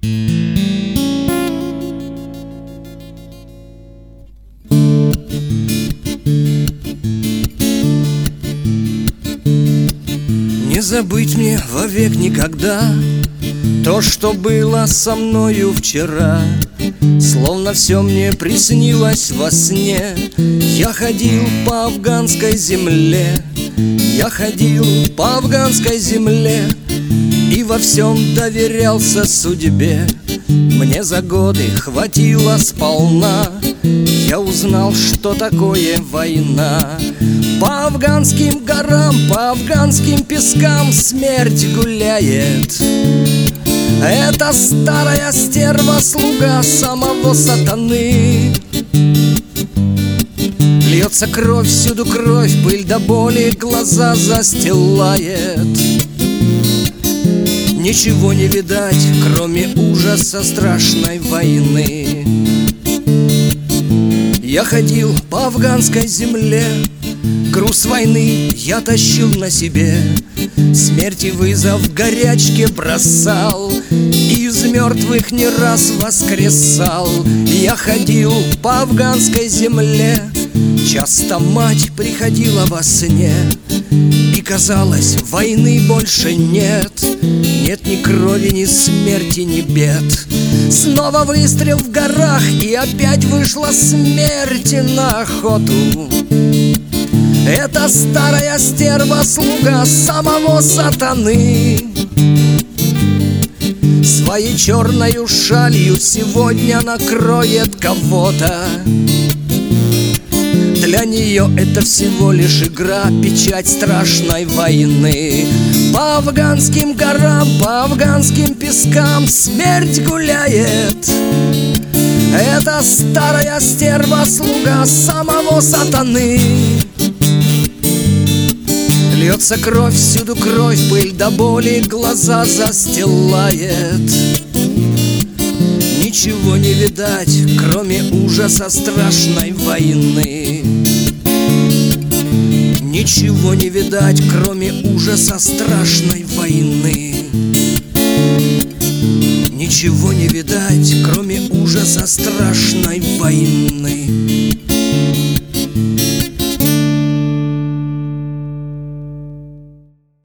Не забыть мне вовек никогда то, что было со мною вчера. Словно все мне приснилось во сне. Я ходил по афганской земле, я ходил по афганской земле и во всем доверялся судьбе. Мне за годы хватило сполна, я узнал, что такое война. По афганским горам, по афганским пескам смерть гуляет. Это старая стерва, слуга самого сатаны. Льется кровь, всюду кровь, пыль до боли глаза застилает. Ничего не видать, кроме ужаса страшной войны. Я ходил по афганской земле, груз войны я тащил на себе. Смерти вызов в горячке бросал, из мертвых не раз воскресал. Я ходил по афганской земле, часто мать приходила во сне. И казалось, войны больше нет, нет ни крови, ни смерти, ни бед. Снова выстрел в горах, и опять вышла смерть на охоту. Это старая стерва, слуга самого сатаны. Своей черною шалью сегодня накроет кого-то. Для нее это всего лишь игра, печать страшной войны. По афганским горам, по афганским пескам смерть гуляет. Это старая стерва, слуга самого сатаны. Льется кровь, всюду кровь, пыль до боли глаза застилает. Ничего не видать, кроме ужаса страшной войны. Ничего не видать, кроме ужаса страшной войны. Ничего не видать, кроме ужаса страшной войны.